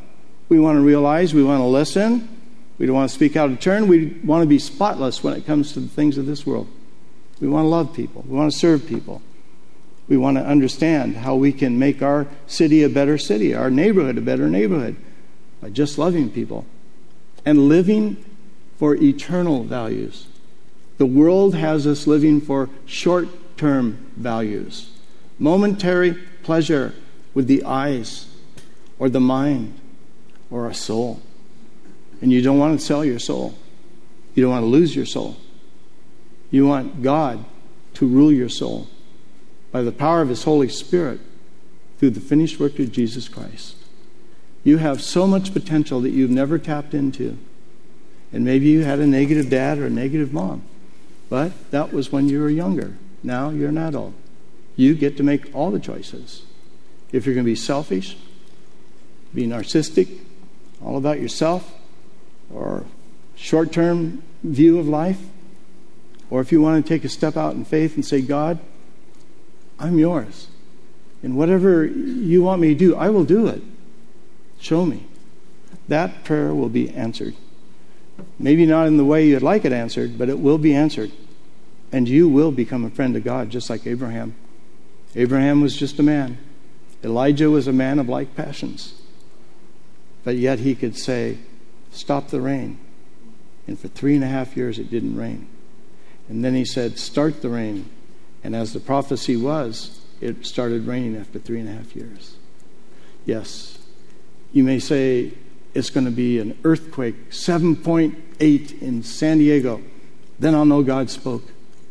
We want to realize, we want to listen. We don't want to speak out of turn. We want to be spotless when it comes to the things of this world. We want to love people. We want to serve people. We want to understand how we can make our city a better city, our neighborhood a better neighborhood, by just loving people and living for eternal values. The world has us living for short-term values, momentary pleasure with the eyes or the mind or a soul. And you don't want to sell your soul. You don't want to lose your soul. You want God to rule your soul by the power of His Holy Spirit through the finished work of Jesus Christ. You have so much potential that you've never tapped into. And maybe you had a negative dad or a negative mom. But that was when you were younger. Now you're an adult. You get to make all the choices. If you're going to be selfish, be narcissistic, all about yourself, or short-term view of life, or if you want to take a step out in faith and say, God, I'm yours. And whatever you want me to do, I will do it. Show me. That prayer will be answered. Maybe not in the way you'd like it answered, but it will be answered. And you will become a friend of God, just like Abraham. Abraham was just a man. Elijah was a man of like passions. But yet he could say, stop the rain. And for three and a half years it didn't rain. And then he said, start the rain. And as the prophecy was, it started raining after three and a half years. Yes, you may say it's going to be an earthquake, seven point eight in San Diego. Then I'll know God spoke.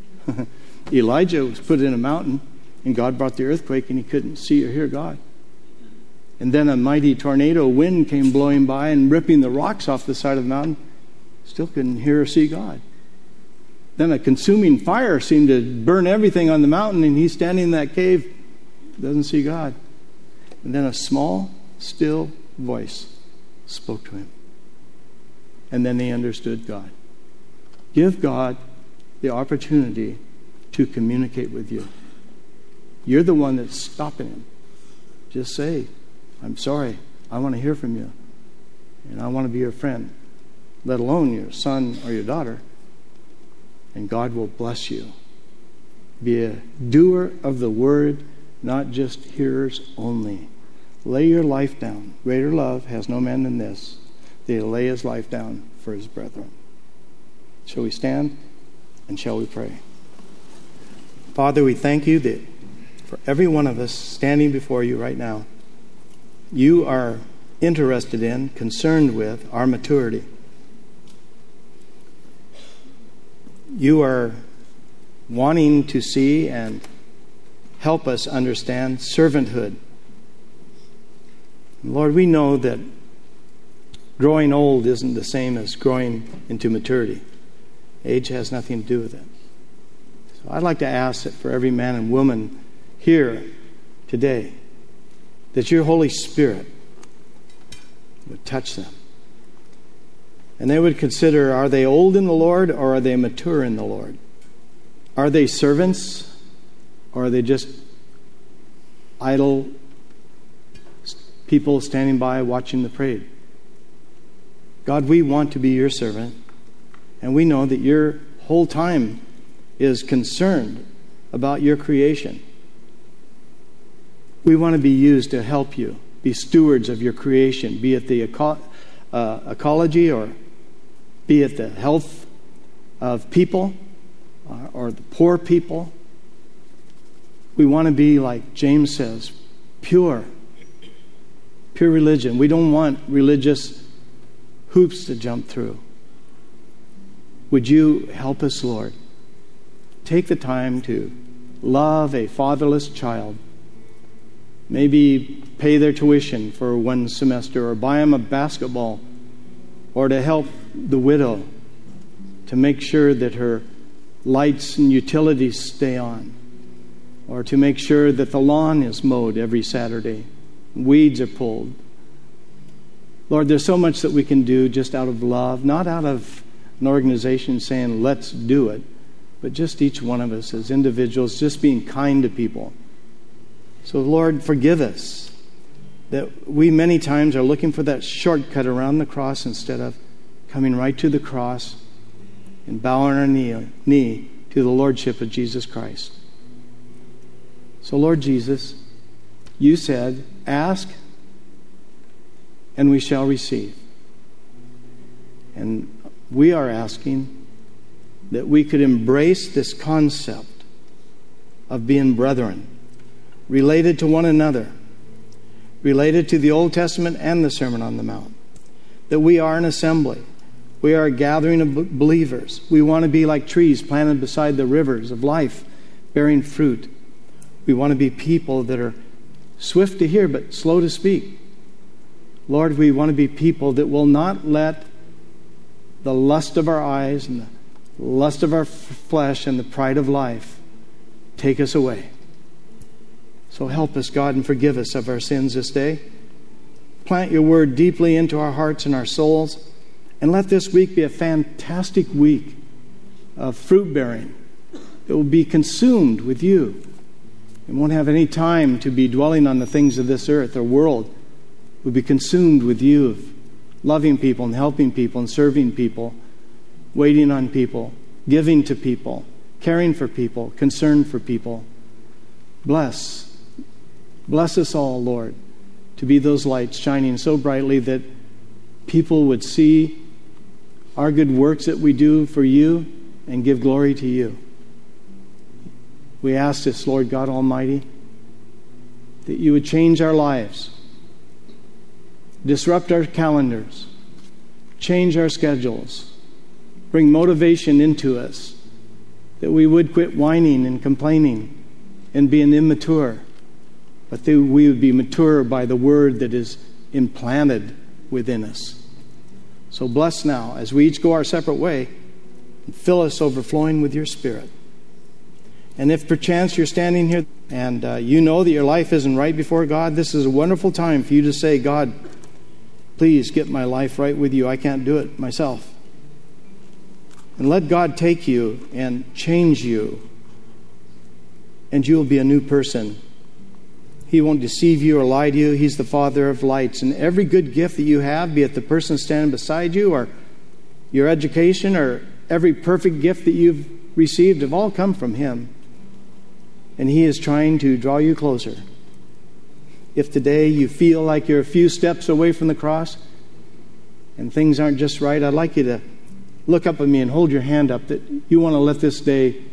Elijah was put in a mountain, and God brought the earthquake, and he couldn't see or hear God. And then a mighty tornado wind came blowing by and ripping the rocks off the side of the mountain. Still couldn't hear or see God. Then a consuming fire seemed to burn everything on the mountain, and he's standing in that cave, doesn't see God. And then a small, still voice spoke to him. And then he understood God. Give God the opportunity to communicate with you. You're the one that's stopping him. Just say, I'm sorry. I want to hear from you. And I want to be your friend, let alone your son or your daughter. And God will bless you. Be a doer of the word, not just hearers only. Lay your life down. Greater love has no man than this, that he lay his life down for his brethren. Shall we stand and shall we pray? Father, we thank you that for every one of us standing before you right now, you are interested in, concerned with our maturity. You are wanting to see and help us understand servanthood. Lord, we know that growing old isn't the same as growing into maturity. Age has nothing to do with it. So I'd like to ask that for every man and woman here today, that your Holy Spirit would touch them. And they would consider, are they old in the Lord or are they mature in the Lord? Are they servants or are they just idle people standing by watching the parade? God, we want to be your servant, and we know that your whole time is concerned about your creation. We want to be used to help you, be stewards of your creation, be it the eco- uh, ecology or be it the health of people uh, or the poor people. We want to be, like James says, pure. Pure religion. We don't want religious hoops to jump through. Would you help us, Lord? Take the time to love a fatherless child. Maybe pay their tuition for one semester or buy them a basketball, or to help the widow to make sure that her lights and utilities stay on, or to make sure that the lawn is mowed every Saturday, weeds are pulled. Lord, there's so much that we can do just out of love, not out of an organization saying, let's do it, but just each one of us as individuals, just being kind to people. So, Lord, forgive us that we many times are looking for that shortcut around the cross instead of coming right to the cross and bowing our knee, knee to the Lordship of Jesus Christ. So, Lord Jesus, you said, ask and we shall receive. And we are asking that we could embrace this concept of being brethren, related to one another, related to the Old Testament and the Sermon on the Mount. That we are an assembly. We are a gathering of believers. We want to be like trees planted beside the rivers of life, bearing fruit. We want to be people that are swift to hear but slow to speak. Lord, we want to be people that will not let the lust of our eyes and the lust of our flesh and the pride of life take us away. So help us, God, and forgive us of our sins this day. Plant your word deeply into our hearts and our souls. And let this week be a fantastic week of fruit bearing. It will be consumed with you. We won't have any time to be dwelling on the things of this earth or world. We'll be consumed with you, of loving people and helping people and serving people, waiting on people, giving to people, caring for people, concern for people. Bless. Bless us all, Lord, to be those lights shining so brightly that people would see our good works that we do for you and give glory to you. We ask this, Lord God Almighty, that you would change our lives, disrupt our calendars, change our schedules, bring motivation into us, that we would quit whining and complaining and being immature, but that we would be mature by the word that is implanted within us. So bless now as we each go our separate way, and fill us overflowing with your Spirit. And if perchance you're standing here and uh, you know that your life isn't right before God, this is a wonderful time for you to say, God, please get my life right with you. I can't do it myself. And let God take you and change you, and you will be a new person. He won't deceive you or lie to you. He's the Father of lights. And every good gift that you have, be it the person standing beside you or your education or every perfect gift that you've received, have all come from Him. And He is trying to draw you closer. If today you feel like you're a few steps away from the cross and things aren't just right, I'd like you to look up at me and hold your hand up that you want to let this day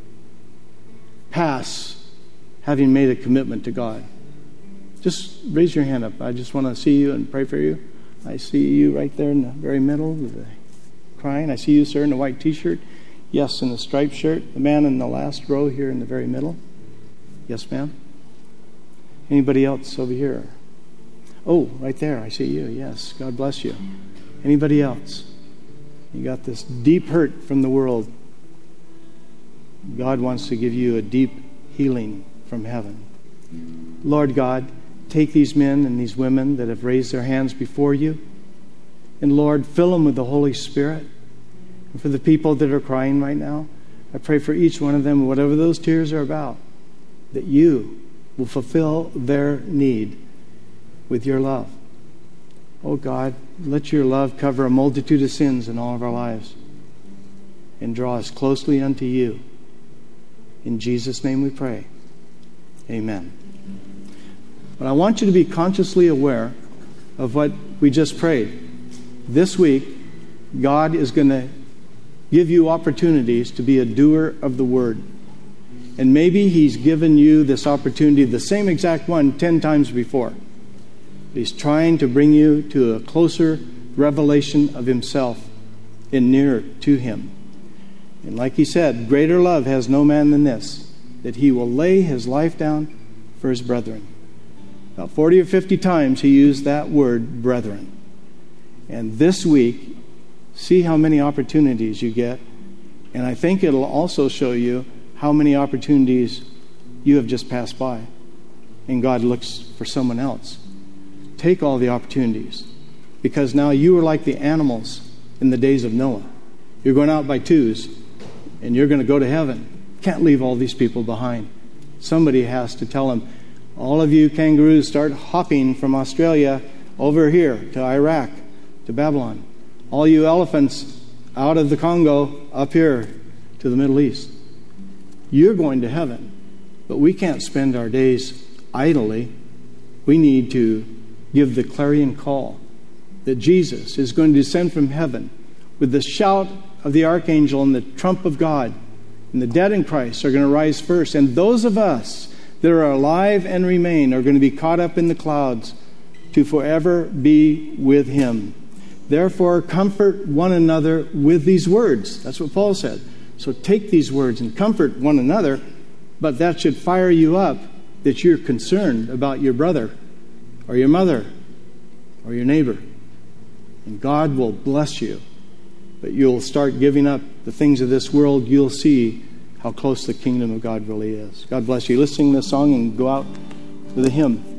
pass having made a commitment to God. Just raise your hand up. I just want to see you and pray for you. I see you right there in the very middle, the crying. I see you, sir, in the white T-shirt. Yes, in the striped shirt. The man in the last row here in the very middle. Yes, ma'am. Anybody else over here? Oh, right there. I see you. Yes. God bless you. Anybody else? You got this deep hurt from the world. God wants to give you a deep healing from heaven. Lord God, take these men and these women that have raised their hands before you, and Lord, fill them with the Holy Spirit. And for the people that are crying right now, I pray for each one of them, whatever those tears are about, that you will fulfill their need with your love. Oh God, let your love cover a multitude of sins in all of our lives and draw us closely unto you. In Jesus' name we pray. Amen. But I want you to be consciously aware of what we just prayed. This week, God is going to give you opportunities to be a doer of the word. And maybe He's given you this opportunity, the same exact one, ten times before. He's trying to bring you to a closer revelation of Himself and nearer to Him. And like He said, greater love has no man than this, that he will lay his life down for his brethren. About forty or fifty times He used that word, brethren. And this week, see how many opportunities you get. And I think it'll also show you how many opportunities you have just passed by. And God looks for someone else. Take all the opportunities. Because now you are like the animals in the days of Noah. You're going out by twos, and you're going to go to heaven. Can't leave all these people behind. Somebody has to tell them, All of you kangaroos, start hopping from Australia over here to Iraq, to Babylon. All you elephants out of the Congo up here to the Middle East. You're going to heaven, but we can't spend our days idly. We need to give the clarion call that Jesus is going to descend from heaven with the shout of the archangel and the trump of God. And the dead in Christ are going to rise first. And those of us that are alive and remain are going to be caught up in the clouds to forever be with Him. Therefore, comfort one another with these words. That's what Paul said. So take these words and comfort one another, but that should fire you up that you're concerned about your brother or your mother or your neighbor. And God will bless you. But you'll start giving up the things of this world. You'll see how close the kingdom of God really is. God bless you. Let's sing this song and go out with a hymn.